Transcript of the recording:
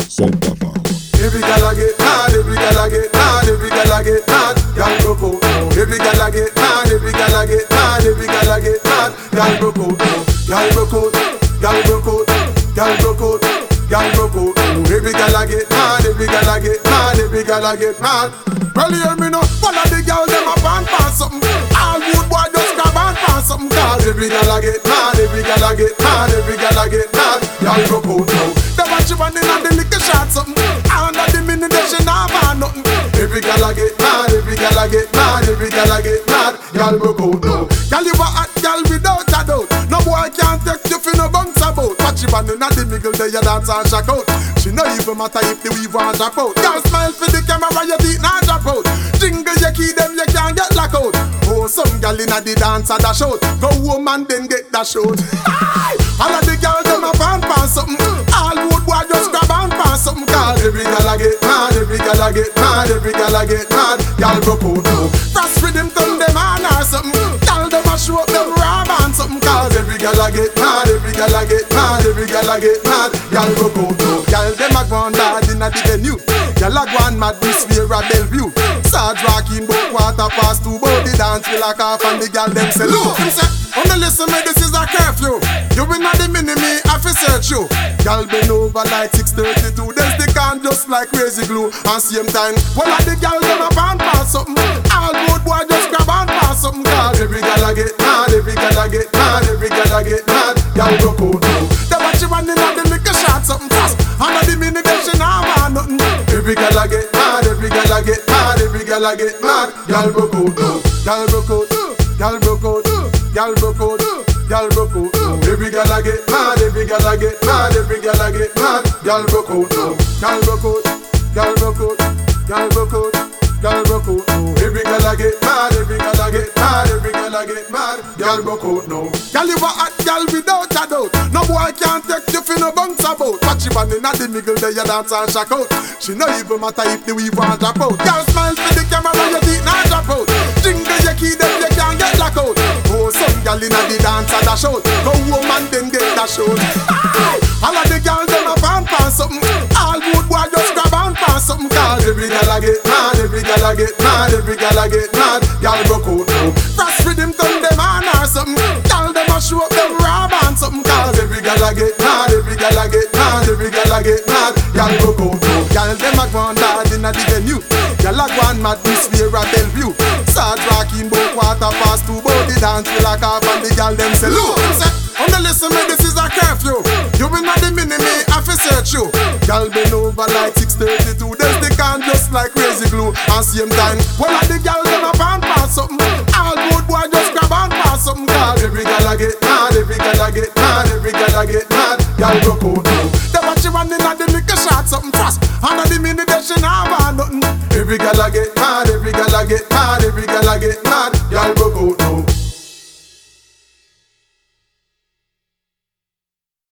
Santa Power. Every gal a get mad, every gal a get mad, every gal a get mad, gal broke out now. Every gal a get mad, every gal a get mad, every gal a get mad, gal broke out now. Gal broke out, gal broke out, gal broke out, gal broke out now. Every gal a get mad, every gal a get mad, every gal a get mad. Well, you hear me now? One of the girls them a pan something. All good boy just grab and pan something. Cause every gal a get mad, every gal a get mad, every gal a get mad, gal broke out now. They watch you running and the liquor shot something. Under the minute they should not have nothing. Every gal a get mad, every gal a get mad, every gal a get mad, gal broke out now. Gal you a hot gal without a doubt. No boy can't take you for no bounce about. Watch you running and the middle there you dance and shock out. She no even matter if the weave and drop out. Gal smile for the camera, your teeth not drop out. Jingle you key them you can't get lock out. Oh some gal inna the dance a dash out. Go home and then get dash out. All of the gal them a pan something. All wood boy just grab and pan something. Cause every gal a get mad, every gal a get mad, every gal a get mad, gal broke out now. Frost rhythm turn them on or something. Gal them a show up them rub and something. Cause every gal a get mad, every gal a get mad, every gal a get mad, gal broke out now. Gal them a go on hard inna the venue. Gal a go on mad this way a Bellevue. Sarge rocking bout quarter past 2. But the dance feel like off and the gal them say look. Him say, wanna listen me, this is a curfew. You inna the mini me, I fi search you. Gal been over like 6:32. Then stick on just like crazy glue. And same time, well at the gal them a pan pass something. All road boy just grab and pass something. Cause every gal a get mad, every gal a get mad, every gal a get mad, gal broke out now. They watch you running and the liquor shot something fast. Under the mini they should not have nothing. Every gal a get mad, every gal a get mad, every gal a get mad, gal broke out now. Gal broke out, gal broke out, gal broke out, gal broke out now. Every gal a get mad, every gal a get mad, every gal a get mad, gal broke out now. Gal broke out, gal broke out, gal broke out, gal broke out now. Every gal a get mad, every gal a get mad, every gal a get mad, gal broke out now. Gal you a hot gal without a doubt. No boy can't take you for no bounce about. Watch you running at the middle there you dance and shock out. She no even matter if the weave and drop out. Gal smile for the camera, your teeth not drop out. Jingle your key them you can't get lock out. Oh some gal inna the dance and dash out. Go home and then get dash out. All of the gal them a pan something. All good boy just grab and pan something. Cause every gal a get mad, every gal a get mad, every gal a get mad, gal broke out now. Frost rhythm turn them on or something. Gal them a show up them rub and something. Cause every gal a get mad, every gal a get mad, every gal a get mad, gal broke out now. Gal them a go on hard inna the venue. Gal a go on mad this way a Bellevue. Start rocking bout quarter past 2. But the dance feel like off and the gal them say look. Him say, wanna listen me, this is a curfew. You inna the mini me, I fi search you. Gal been over like 6:32. Then stick on just like crazy glue. And same time, well at the gal them a pan pass something. All good boy just grab and pass something. Cause every gal a get mad, every gal a get mad, every gal a get mad, gal broke out now. They watch you running and the liquor shot something fast. Under the mini they should not have nothing. Every gal a get mad, every gal a get mad, every gal a get